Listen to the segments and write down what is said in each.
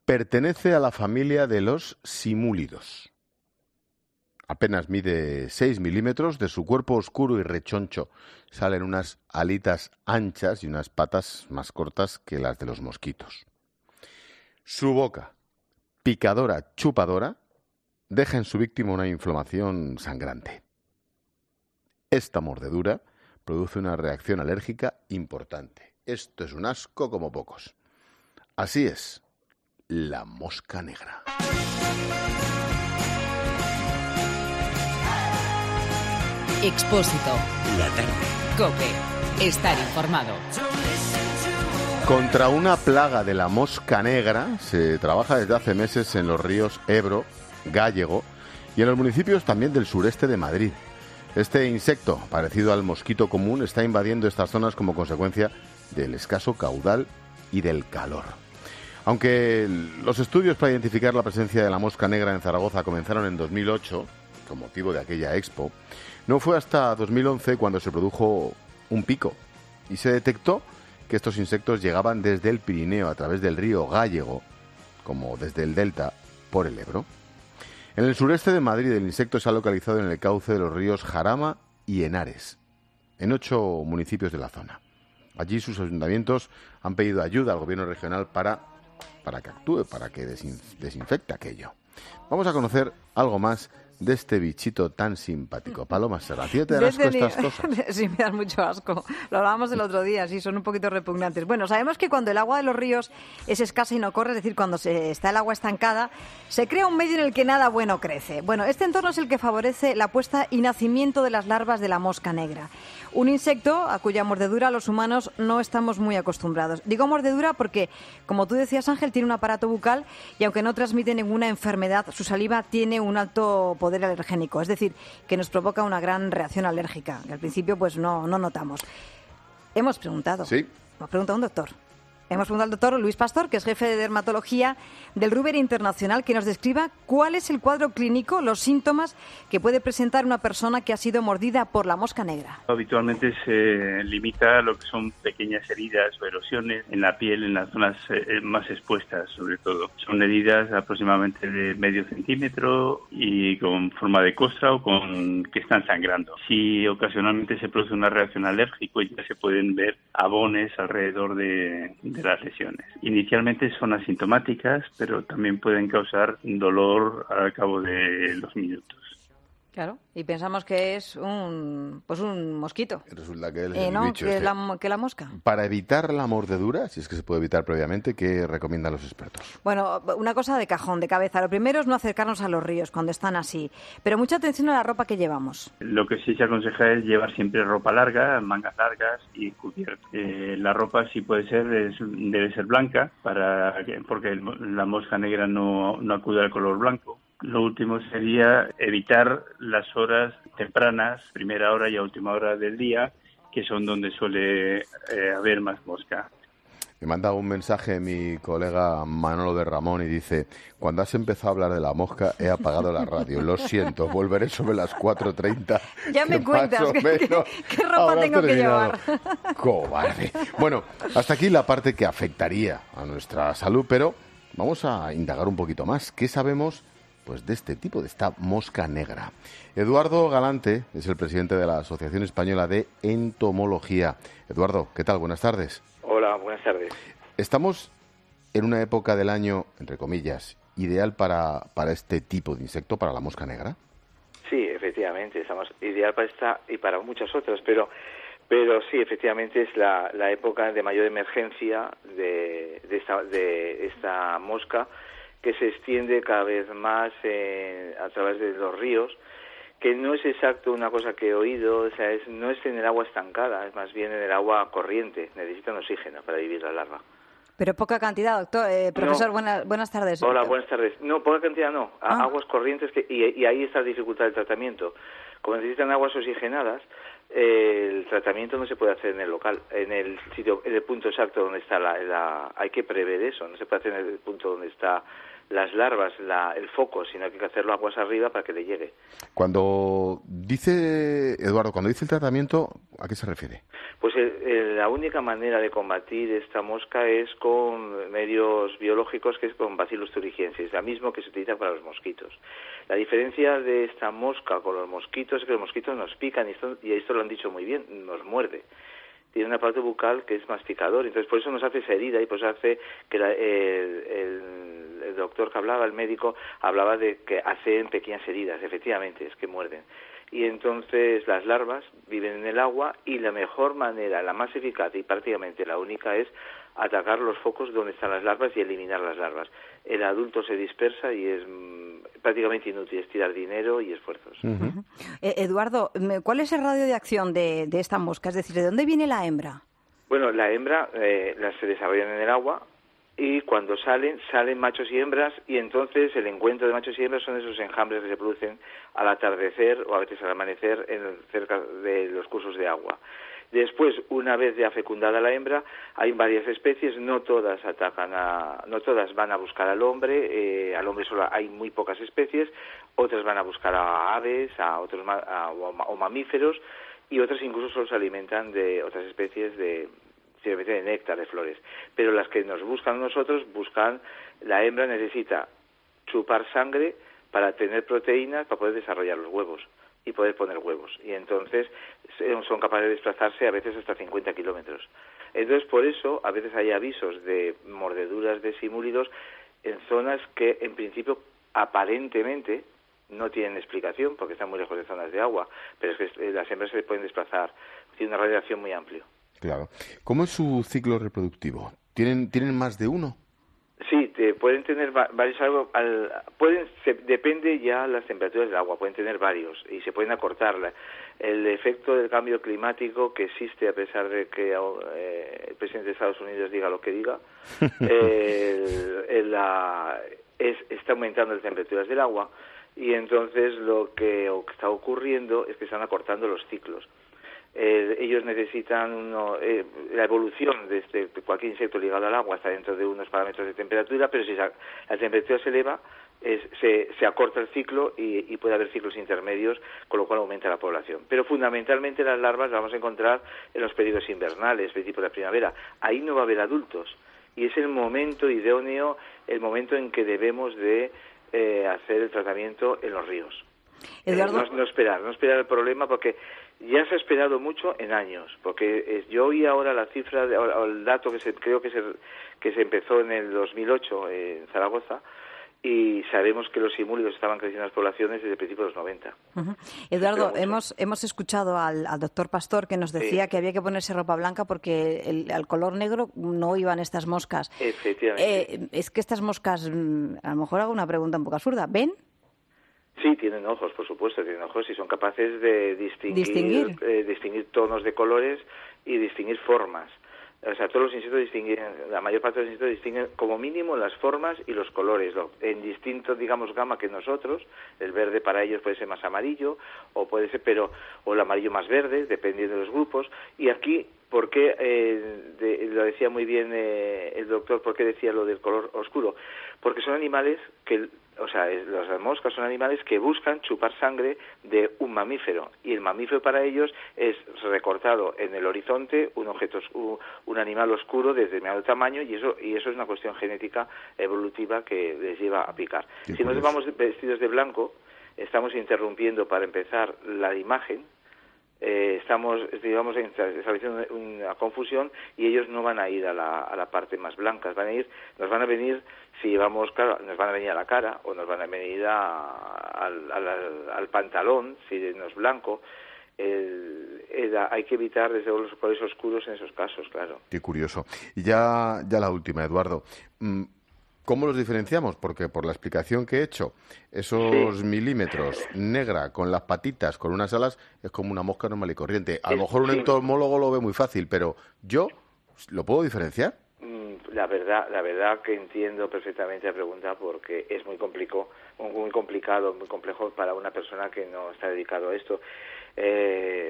Pertenece a la familia de los simúlidos. Apenas mide 6 milímetros, de su cuerpo oscuro y rechoncho salen unas alitas anchas y unas patas más cortas que las de los mosquitos. Su boca, picadora, chupadora, deja en su víctima una inflamación sangrante. Esta mordedura produce una reacción alérgica importante. Esto es un asco como pocos. Así es, la mosca negra. Expósito. La tarde. COPE. Estar informado. Contra una plaga de la mosca negra se trabaja desde hace meses en los ríos Ebro, Gállego y en los municipios también del sureste de Madrid. Este insecto, parecido al mosquito común, está invadiendo estas zonas como consecuencia del escaso caudal y del calor. Aunque los estudios para identificar la presencia de la mosca negra en Zaragoza comenzaron en 2008, con motivo de aquella expo, no fue hasta 2011 cuando se produjo un pico y se detectó que estos insectos llegaban desde el Pirineo a través del río Gállego, como desde el delta por el Ebro. En el sureste de Madrid el insecto se ha localizado en el cauce de los ríos Jarama y Henares, en 8 municipios de la zona. Allí sus ayuntamientos han pedido ayuda al gobierno regional para que actúe, para que desinfecte aquello. Vamos a conocer algo más de este bichito tan simpático. Paloma Serra, ¿a ti te dan asco estas cosas? Sí, me dan mucho asco. Lo hablábamos el otro día, sí, son un poquito repugnantes. Bueno, sabemos que cuando el agua de los ríos es escasa y no corre, es decir, cuando está el agua estancada, se crea un medio en el que nada bueno crece. Bueno, este entorno es el que favorece la puesta y nacimiento de las larvas de la mosca negra. Un insecto a cuya mordedura los humanos no estamos muy acostumbrados. Digo mordedura porque, como tú decías, Ángel, tiene un aparato bucal y aunque no transmite ninguna enfermedad, su saliva tiene un alto poder alergénico, es decir, que nos provoca una gran reacción alérgica, que al principio pues no notamos. Hemos preguntado a un doctor. Hemos preguntado al doctor Luis Pastor, que es jefe de dermatología del Ruber Internacional, que nos describa cuál es el cuadro clínico, los síntomas que puede presentar una persona que ha sido mordida por la mosca negra. Habitualmente se limita a lo que son pequeñas heridas o erosiones en la piel, en las zonas más expuestas, sobre todo. Son heridas aproximadamente de medio centímetro y con forma de costra o que están sangrando. Si ocasionalmente se produce una reacción alérgica, ya se pueden ver abones alrededor de las lesiones. Inicialmente son asintomáticas, pero también pueden causar dolor al cabo de los minutos. Claro, y pensamos que es un mosquito. Resulta que es el bicho que la mosca. Para evitar la mordedura, si es que se puede evitar previamente, ¿qué recomiendan los expertos? Bueno, una cosa de cajón, de cabeza. Lo primero es no acercarnos a los ríos cuando están así, pero mucha atención a la ropa que llevamos. Lo que sí se aconseja es llevar siempre ropa larga, mangas largas y cubierto. La ropa, si puede ser, debe ser blanca, porque la mosca negra no acude al color blanco. Lo último sería evitar las horas tempranas, primera hora y última hora del día, que son donde suele haber más mosca. Me manda un mensaje mi colega Manolo de Ramón y dice: cuando has empezado a hablar de la mosca he apagado la radio, lo siento, volveré sobre las 4:30. Ya me cuentas qué ropa tengo que llevar. Cobarde. Bueno, hasta aquí la parte que afectaría a nuestra salud, pero vamos a indagar un poquito más. ¿Qué sabemos de este tipo, de esta mosca negra? Eduardo Galante es el presidente de la Asociación Española de Entomología. Eduardo, ¿qué tal? Buenas tardes. Hola, buenas tardes. Estamos en una época del año, entre comillas, ideal para este tipo de insecto, para la mosca negra. Sí, efectivamente, estamos ideal para esta y para muchas otras, pero sí, efectivamente es la época de mayor emergencia de esta mosca, que se extiende cada vez más a través de los ríos, que no es exacto una cosa que he oído, o sea, no es en el agua estancada, es más bien en el agua corriente, necesitan oxígeno para vivir la larva. Pero poca cantidad, doctor. Profesor, no. Buenas tardes. Hola, buenas tardes. No, poca cantidad no, aguas corrientes, y ahí está la dificultad del tratamiento. Como necesitan aguas oxigenadas, el tratamiento no se puede hacer en el local, en el sitio, en el punto exacto donde está hay que prever eso, no se puede hacer en el punto donde está las larvas, el foco, sino hay que hacerlo aguas arriba para que le llegue. Cuando dice, Eduardo, cuando dice el tratamiento, ¿a qué se refiere? Pues la única manera de combatir esta mosca es con medios biológicos, que es con Bacillus thuringiensis, la misma que se utiliza para los mosquitos. La diferencia de esta mosca con los mosquitos es que los mosquitos nos pican, y esto lo han dicho muy bien, nos muerde. Tiene una parte bucal que es masticador, entonces por eso nos hace esa herida y por eso hace que el doctor que hablaba, el médico, hablaba de que hacen pequeñas heridas, efectivamente, es que muerden. Y entonces las larvas viven en el agua y la mejor manera, la más eficaz y prácticamente la única es atacar los focos donde están las larvas y eliminar las larvas. El adulto se dispersa y es prácticamente inútil, es tirar dinero y esfuerzos. Uh-huh. Eduardo, ¿cuál es el radio de acción de esta mosca? Es decir, ¿de dónde viene la hembra? Bueno, la hembra se desarrollan en el agua y cuando salen machos y hembras, y entonces el encuentro de machos y hembras son esos enjambres que se producen al atardecer o a veces al amanecer cerca de los cursos de agua. Después, una vez ya fecundada la hembra, hay varias especies, no todas van a buscar al hombre solo hay muy pocas especies, otras van a buscar a aves, o mamíferos, y otras incluso solo se alimentan de otras especies de néctar de flores. Pero las que nos buscan nosotros, la hembra necesita chupar sangre para tener proteínas para poder desarrollar los huevos y poder poner huevos, y entonces son capaces de desplazarse a veces hasta 50 kilómetros. Entonces, por eso, a veces hay avisos de mordeduras de simúlidos en zonas que, en principio, aparentemente no tienen explicación, porque están muy lejos de zonas de agua, pero es que las hembras se pueden desplazar, tiene una radiación muy amplia. Claro. ¿Cómo es su ciclo reproductivo? ¿Tienen más de uno? Sí, pueden tener varios, depende ya las temperaturas del agua, pueden tener varios y se pueden acortar. El efecto del cambio climático que existe, a pesar de que el presidente de Estados Unidos diga lo que diga, está aumentando las temperaturas del agua, y entonces lo que está ocurriendo es que están acortando los ciclos. Ellos necesitan la evolución de cualquier insecto ligado al agua está dentro de unos parámetros de temperatura, pero si la temperatura se eleva, se acorta el ciclo y puede haber ciclos intermedios, con lo cual aumenta la población. Pero fundamentalmente las larvas las vamos a encontrar en los periodos invernales, principio de la primavera. Ahí no va a haber adultos y es el momento idóneo, el momento en que debemos de hacer el tratamiento en los ríos. Eduardo... No esperar el problema, porque ya se ha esperado mucho en años, porque yo oí ahora la cifra, el dato creo que se empezó en el 2008 en Zaragoza, y sabemos que los simúlidos estaban creciendo las poblaciones desde principios de los 90. Uh-huh. Eduardo, hemos escuchado al doctor Pastor que nos decía que había que ponerse ropa blanca porque al color negro no iban estas moscas. Efectivamente. Es que estas moscas, a lo mejor hago una pregunta un poco absurda, ¿ven? Sí, tienen ojos, por supuesto, tienen ojos y son capaces de distinguir tonos de colores y distinguir formas. O sea, todos los insectos la mayor parte de los insectos distinguen como mínimo las formas y los colores, en distintos, digamos, gama que nosotros. El verde para ellos puede ser más amarillo, o puede ser, o el amarillo más verde, dependiendo de los grupos. Y aquí, ¿por qué, lo decía muy bien el doctor, por qué decía lo del color oscuro? Porque son animales las moscas son animales que buscan chupar sangre de un mamífero, y el mamífero para ellos es recortado en el horizonte un animal oscuro de determinado tamaño, y eso es una cuestión genética evolutiva que les lleva a picar. Si nosotros vamos vestidos de blanco, estamos interrumpiendo, para empezar, la imagen. Estamos, digamos, estableciendo una confusión, y ellos no van a ir a la parte más blanca, nos van a venir si llevamos, claro, nos van a venir a la cara, o nos van a venir al pantalón si no es blanco. Hay que evitar desde luego los colores oscuros en esos casos, claro. Qué curioso. Y ya la última, Eduardo. ¿Cómo los diferenciamos? Porque por la explicación que he hecho, esos milímetros negra con las patitas, con unas alas, es como una mosca normal y corriente. A lo mejor un entomólogo lo ve muy fácil, pero ¿yo lo puedo diferenciar? La verdad que entiendo perfectamente la pregunta, porque es muy complicado, muy complejo para una persona que no está dedicado a esto.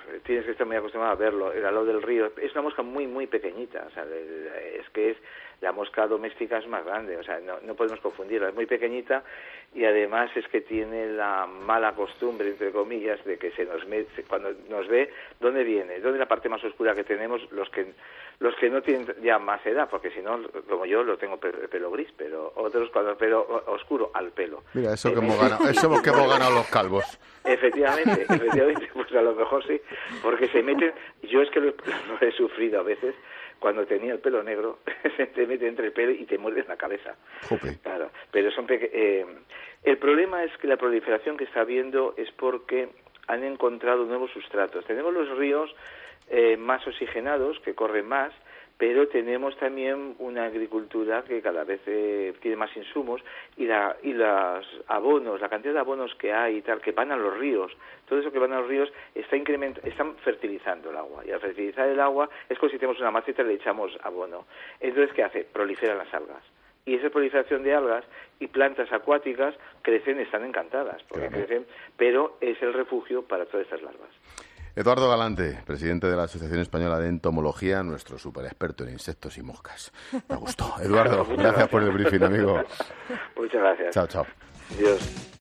tienes que estar muy acostumbrado a verlo. El alao del río es una mosca muy, muy pequeñita. O sea, es que es la mosca doméstica es más grande. O sea, no podemos confundirla. Es muy pequeñita y además es que tiene la mala costumbre, entre comillas, de que cuando nos ve, ¿dónde viene? ¿Dónde es la parte más oscura que tenemos los que no tienen ya más edad? Porque si no, como yo, lo tengo pelo gris, pero otros cuando el pelo oscuro al pelo. Mira, eso que hemos ganado los calvos. Efectivamente, pues a lo mejor sí, porque se meten, yo es que lo he sufrido a veces, cuando tenía el pelo negro, se te mete entre el pelo y te muerdes la cabeza. Jope. Claro, pero el problema es que la proliferación que está habiendo es porque han encontrado nuevos sustratos. Tenemos los ríos más oxigenados, que corren más, pero tenemos también una agricultura que cada vez tiene más insumos y los abonos, la cantidad de abonos que hay y tal, que van a los ríos, todo eso que van a los ríos están fertilizando el agua, y al fertilizar el agua es como si tenemos una maceta y le echamos abono. Entonces, ¿qué hace? Proliferan las algas. Y esa proliferación de algas y plantas acuáticas están encantadas, porque crecen, pero es el refugio para todas estas larvas. Eduardo Galante, presidente de la Asociación Española de Entomología, nuestro super experto en insectos y moscas. Me gustó. Eduardo, gracias por el briefing, amigo. Muchas gracias. Chao, chao. Adiós.